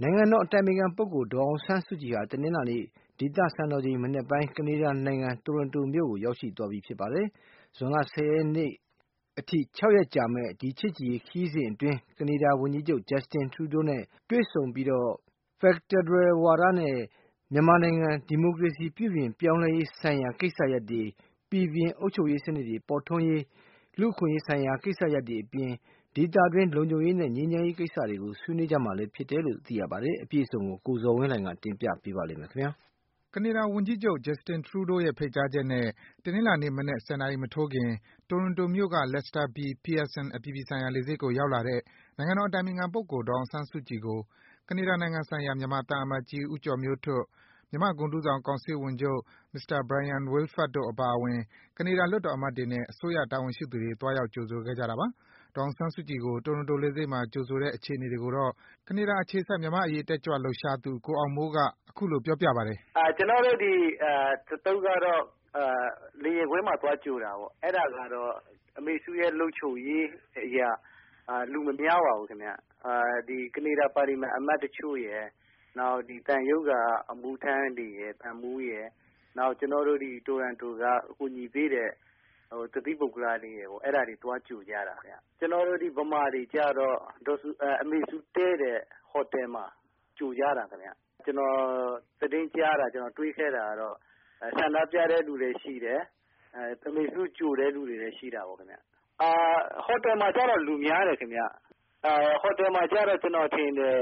နိုင်ငံတော်အတိုင်ပင်ခံပုဂ္ဂိုလ်ဒေါ်အောင်ဆန်းစုကြည်ဟာတနင်္လာနေ့ဒေသစံတော်ချိန်မနက်ပိုင်းကနေဒါနိုင်ငံတိုရွန်တိုမြို့ကိုရောက်ရှိသွားပြီဖြစ်ပါတယ်။ဇွန်လ10 ရက်နေ့အထိ6 ရက်ကြာမယ့်ဒီချစ်ကြည်ရေးခရီးစဉ်အတွင်းကနေဒါဝန်ကြီးချုပ် Justin Trudeau နဲ့တွေ့ဆုံပြီးဖက်ဒရယ်ဝါဒနဲ့မြန်မာနိုင်ငံဒီမိုကရေစီပြုပြင်ပြောင်းလဲရေးဆိုင်ရာကိစ္စရပ်တွေ၊ပြည်ပြင်အုပ်ချုပ်ရေးစနစ်တွေပေါ်ထွန်းရေး၊လူ့အခွင့်အရေးဆိုင်ရာကိစ္စရပ်တွေအပြင်ဒေသတွင်းလုံခြုံရေးနဲ့ငြိမ်းချမ်းရေးကိစ္စတွေကိုဆွေးနွေးကြမှာလည်းဖြစ်တယ်လို့သိရပါတယ်။အပြည့်အစုံကိုကိုဇော်ဝင်းလှိုင်ကတင်ပြပေးပါမယ်ခင်ဗျာ။ကနေဒါဝန်ကြီးချုပ် Justin Trudeau ရဲ့ဖိတ်ကြားချက်နဲ့တနင်္လာနေ့မနက် 10 နာရီမထိုးခင်တိုရွန်တိုမြို့က Lester B. Pearson အပြည်ပြည်ဆိုင်ရာလေဆိပ်ကိုရောက်လာတဲ့နိုင်ငံတော်အတိုင်ပင်ခံပုဂ္ဂိုလ်ဒေါ်အောင်ဆန်းစုကြည်ကိုကနေဒါနိုင်ငံဆိုင်ရာမြန်မာသံအမတ်ကြီးဦးကျော်မျိုးထွဋ်၊မြန်မာ့ဂုဏ်ထူးဆောင်ကောင်စစ်ဝန်ချုပ် Mr. Bryan Wilfert တို့အပါအဝင်ကနေဒါလွှတ်တော်အမတ်တွေနဲ့အစိုးရတာဝန်ရှိသူတွေသွားရောက်ကြိုဆိုခဲ့ကြတာပါ။ဒေါ်အောင်ဆန်းစုကြည်ကိုတိုရွန်တိုလေဆိပ်မှာကြိုဆိုတဲ့အခြေအနေတွေကိုတော့ကနေဒါအခြေစိုက်မြန်မာ့အရေးတက်ကြွလှုပ်ရှားသူကိုအောင်မိုးကအခုလိုပြောပြပါတယ်။ကျနော်တို့သုတ်ကတော့လေယာဉ်ကွင်းမှာသွားကြိုတာပေါ့။အဲဒါကတော့အမေစုရဲ့လုပ်ချုပ်ရေးအရလူမများပါဘူးခင်ဗျ။ကနေဒါပါလီမန်အမတ်တချို့ရယ်နောက်သံရုံးကအမှုထမ်းတွေရယ်သံမှူးရယ်နောက်ကျနော်တို့တိုရန်တိုကအကူအညီပေးတဲ့တသီးပုဂ္ဂလတွေရယ်ပေါ့အဲဒါတွေသွားကြိုကြတာခင်ဗျ။ကျနော်တို့ဗမာတွေကြတော့အမေစုတည်းတဲ့ဟိုတယ်မှာကြိုကြတာခင်ဗျ။ကျနော်သတင်းကြားတာကျနော်တွေးခဲ့တာကတော့ဆန္ဒပြတဲ့လူတွေရှိတယ်။အမေစုကြိုတဲ့လူတွေလည်းရှိတာပေါ့ခင်ဗျ။ဟိုတယ်မှာကျတော့လူများတယ်ခင်ဗျ။ဟိုတယ်မှာကျတော့ကျနော်ထင်တယ်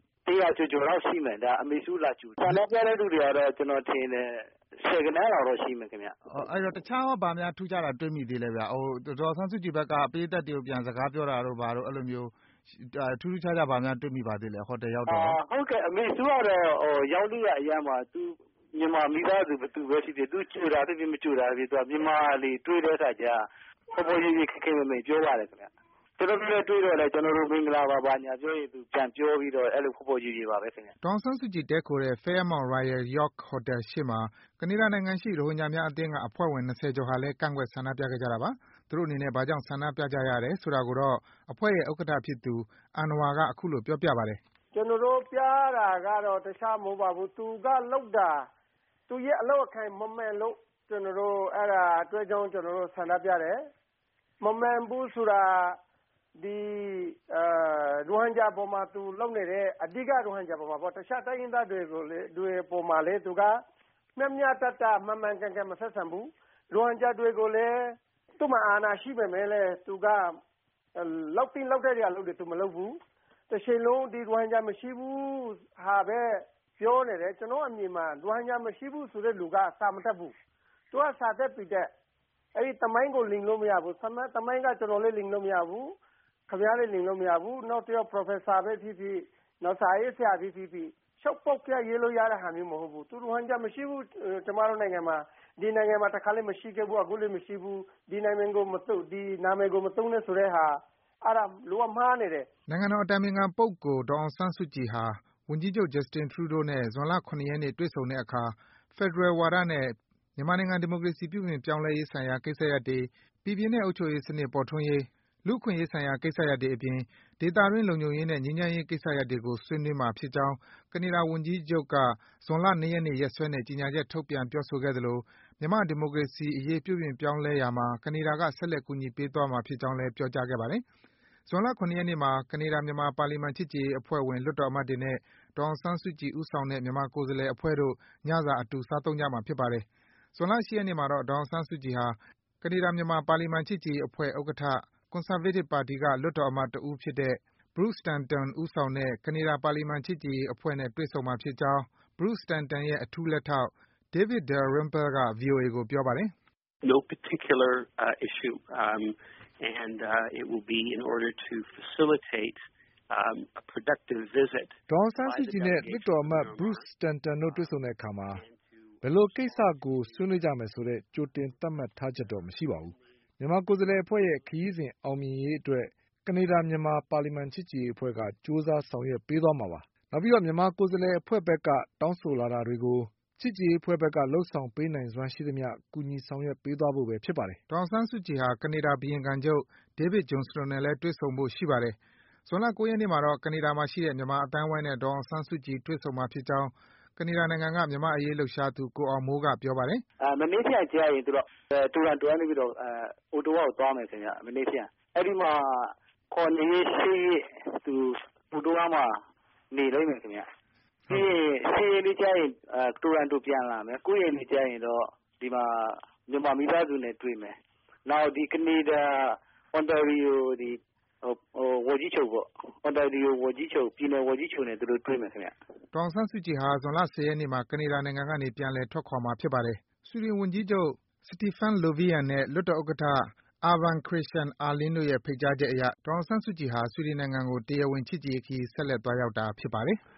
100 ကျော်လောက်ရှိမယ်ဒါအမေစုလာကြိုဆန္ဒပြတဲ့လူတွေကတော့ကျနော်ထင်တယ်10 ဂဏန်းလောက်တော့ရှိမယ်ခင်ဗျ။အဲဒီတော့တခြားဘာများထူးခြားတာတွေ့မိသေးလဲဗျ။ဒေါ်အောင်ဆန်းစုကြည်ဘက်ကပရိသတ်တွေကိုပြန်စကားပြောတာတို့ဘာတို့အဲလိုမျိုးထူးထူးခြားခြားဘာများတွေ့မိပါသေးလဲဟိုတယ်ရောက်တော့ဟုတ်ကဲ့အမေစုကတော့ရောက်လို့အရမ်းပါသူမြန်မာမိသားစုဘယ်သူပဲဖြစ်ဖြစ်သူကြိုတာဖြစ်ဖြစ်မကြိုတာဖြစ်ဖြစ်သူမြန်မာလေတွေ့တဲ့အခါကျပေါ်ပေါ်ရေးရေးခက်ခဲမမေပြောပါတယ်ခင်ဗျ။ကျွန်တော်တို့လည်းတွေ့တော့လဲကျွန်တော်တို့မင်္ဂလာပါပါညာပြောရင်သူပြန်ပြောပြီးတော့အဲ့လိုပေါ်ပေါ်ရေးရေးပါပဲခင်ဗျ။ဒေါ်အောင်ဆန်းစုကြည်တဲခိုတဲ့ Fairmont Royal York Hotel ရှေ့မှာကနေဒါနိုင်ငံရှိရိုဟင်ဂျာများအသင်းကအဖွဲ့ဝင်20 ကျော်ဟာလည်းကန့်ကွက်ဆန္ဒပြခဲ့ကြတာပါ။သူတို့အနေနဲ့ဘာကြောင့်ဆန္ဒပြကြရတယ်ဆိုတာကိုတော့အဖွဲ့ရဲ့ဥက္ကဋ္ဌဖြစ်သူအဏ္ဏဝါကအခုလိုပြောပြပါတယ်။ကျွန်တော်တို့ပြတာကတော့တခြားမဟုတ်ပါဘူး။သူကလောက်တာသူရဲ့အလောက်အခိုင်မမှန်လို့ကျွန်တော်တို့အဲ့ဒါအတွက်ကြောင့်ကျွန်တော်တို့ဆန္ဒပြတယ်။မမှန်ဘူးဆိုတာရိုဟင်ဂျာပေါ်မှာသူလုပ်နေတဲ့အဓိကရိုဟင်ဂျာပေါ်မှာပေါ့တခြားတိုင်းရင်းသားတွေကိုလေတွေပေါ်မှာလေသူကမျှတမှန်မှန်ကန်ကန်မဆက်ဆံဘူးရိုဟင်ဂျာတွေကိုလည်းသူ့မှာအာဏာရှိပေမဲ့လည်းသူကလောက်တဲ့နေရာလို့သူမလုပ်ဘူးတစ်ချိန်လုံးဒီရိုဟင်ဂျာမရှိဘူးဟာပဲပြောနေတယ်ကျွန်တော်အမြင်မှာရိုဟင်ဂျာမရှိဘူးဆိုတဲ့လူကစာမတတ်ဘူးသူကစာတတ်ပြီးတဲ့အဲ့ဒီတမိုင်းကိုလင်လို့မရဘူးတမိုင်းကကျွန်တော်လည်းလင်လို့မရဘူးခင်ဗျားလည်းလင်လို့မရဘူးနောက်တစ်ယောက် professor ပဲဖြစ်နောက်စာရေးဆရာဖြစ်ရှောက်ပေါက်ပြရေးလို့ရတဲ့ဟာမျိုးမဟုတ်ဘူးသူရိုဟင်ဂျာမရှိဘူးကျမတို့နိုင်ငံမှာဒီနိုင်ငံမှာတစ်ခါလည်းမရှိခဲ့ဘူးအခုလည်းမရှိဘူးဒီနာမည်ကိုမသုံးနဲ့ဆိုတဲ့ဟာအဲ့ဒါလိုအမှားနေတယ်နိုင်ငံတော်အတိုင်ပင်ခံပုဂ္ဂိုလ်ဒေါ်အောင်ဆန်းစုကြည်ဟာဝန်ကြီးချုပ် Justin Trudeau နဲ့ဇွန်လ 7 ရက်နေ့တွေ့ဆုံတဲ့အခါဖက်ဒရယ်ဝါဒနဲ့မြန်မာနိုင်ငံဒီမိုကရေစီပြုပြင်ပြောင်းလဲရေးဆိုင်ရာကိစ္စရပ်တွေ၊ပြည်ပြင်တဲ့အုပ်ချုပ်ရေးစနစ်ပေါ်ထွန်းရေး၊လူ့အခွင့်အရေးဆိုင်ရာကိစ္စရပ်တွေအပြင်ဒေသတွင်းလုံခြုံရေးနဲ့ငြိမ်းချမ်းရေးကိစ္စရပ်တွေကိုဆွေးနွေးမှာဖြစ်ကြောင်းကနေဒါဝန်ကြီးချုပ်ကဇွန်လ 2 ရက်နေ့ရက်စွဲနဲ့ကြေညာချက်ထုတ်ပြန်ပြောဆိုခဲ့သလိုမြန်မာ့ဒီမိုကရေစီအရေးပြုပြင်ပြောင်းလဲရာမှာကနေဒါကဆက်လက်ကူညီပေးသွားမှာဖြစ်ကြောင်းလည်းပြောကြားခဲ့ပါတယ်။ဇွန်လ 7 ရက်နေ့မှာကနေဒါ-မြန်မာပါလီမန်ချစ်ကြည်ရေးအဖွဲ့ဝင်လွှတ်တော်အမတ်တွေနဲ့ဒေါ်အောင်ဆန်းစုကြည်ဦးဆောင်တဲ့မြန်မာကိုယ်စားလှယ်အဖွဲ့တို့ညစာအတူစားသုံးကြမှာဖြစ်ပါတယ်။ဇွန်လ 8 ရက်နေ့မှာတော့ဒေါ်အောင်ဆန်းစုကြည်ဟာကနေဒါ-မြန်မာပါလီမန်ချစ်ကြည်ရေးအဖွဲ့ဥက္ကဋ္ဌကွန်ဆာဗေးတစ်ပါတီကလွှတ်တော်အမတ်တဦးဖြစ်တဲ့ Bruce Stanton ဦးဆောင်တဲ့ကနေဒါပါလီမန်ချစ်ကြည်ရေးအဖွဲ့နဲ့တွေ့ဆုံမှာဖြစ်ကြောင်း Bruce Stanton ရဲ့အထူးလက်ထောက် David Dalrymple က VOA ကိုပြောပါတယ်။ No particular issue and it will be in order to facilitate a productive visit ဒေါ်အောင်ဆန်းစုကြည်နဲ့လွှတ်တော်အမတ် Bruce Stanton တို့တွေ့ဆုံတဲ့အခါမှာဘယ်လိုကိစ္စကိုဆွေးနွေးကြမယ်ဆိုတဲ့ကြိုတင်သတ်မှတ်ထားချက်တော့မရှိပါဘူး။မြန်မာကိုယ်စားလှယ်အဖွဲ့ရဲ့ခရီးစဉ်အောင်မြင်ရေးအတွက်ကနေဒါမြန်မာပါလီမန်ချစ်ကြည်ရေးအဖွဲ့ကကြိုးစားဆောင်ရွက်ပေးသွားမှာပါ။နောက်ပြီးတော့မြန်မာကိုယ်စားလှယ်အဖွဲ့ဘက်ကတောင်းဆိုလာတာတွေကိုချစ်ကြည်ရေးအဖွဲ့ဘက်ကလှုပ်ဆောင်ပေးနိုင်စွမ်းရှိသမျှကူညီဆောင်ရွက်ပေးသွားဖို့ပဲဖြစ်ပါတယ်။ဒေါ်အောင်ဆန်းစုကြည်ဟာကနေဒါဘုရင်ခံချုပ် David Johnston နဲ့လည်းတွေ့ဆုံဖို့ရှိပါတယ်။ဇွန်လ 9 ရက်နေ့မှာတော့ ကနေဒါမှာရှိတဲ့မြန်မာအသိုင်းအဝိုင်းနဲ့ဒေါ်အောင်ဆန်းစုကြည်တွေ့ဆုံမှာဖြစ်ကြောင်းကနေဒါနိုင်ငံကမြန်မာ့အရေးလှုပ်ရှားသူကိုအောင်မိုးကပြောပါတယ်မနေ့ဖြန်ကျရင်သူတို့တူရန်တိုကနေပြီးတော့အိုတိုဝါကိုသွားမယ်ခင်ဗျမနေ့ဖြန်အဲ့ဒီမှာခေါ်နေရှိသူအိုတိုဝါမှာနေလိမ့်မယ်ခင်ဗျဒီလေးကျရင်တူရန်တိုပြန်လာမယ်9ရက်နေ့ကျရင်တော့ဒီမှာမြန်မာမိသားစုနဲ့တွေ့မယ်နောက်ဒီကနေဒါအွန်တာရီယိုဒီဝကြီးချုပ်ပေါ့အွန်တာရီယိုဝကြီးချုပ်ပြည်နယ်ဝကြီးချုပ်နဲ့သူတို့တွေ့မယ်ခင်ဗျဒေါအောင်ဆန်းစုကြည်ဟာဇွန်လ 10 ရက်နေ့မှာကနေဒါနိုင်ငံကနေပြန်လည်ထွက်ခွာမှာဖြစ်ပါတယ်ဆွီဒင်ဝန်ကြီးချုပ်စတီဖန်လိုဗီယန်နဲ့လွှတ်တော်ဥက္ကဋ္ဌUrban Christian Ahlin တို့ရဲ့ဖိတ်ကြားချက်အရဒေါအောင်ဆန်းစုကြည်ဟာဆွီဒင်နိုင်ငံကိုတရားဝင်ချစ်ကြည်ရေးခရီးဆက်လက်သွားရောက်တာဖြစ်ပါတယ်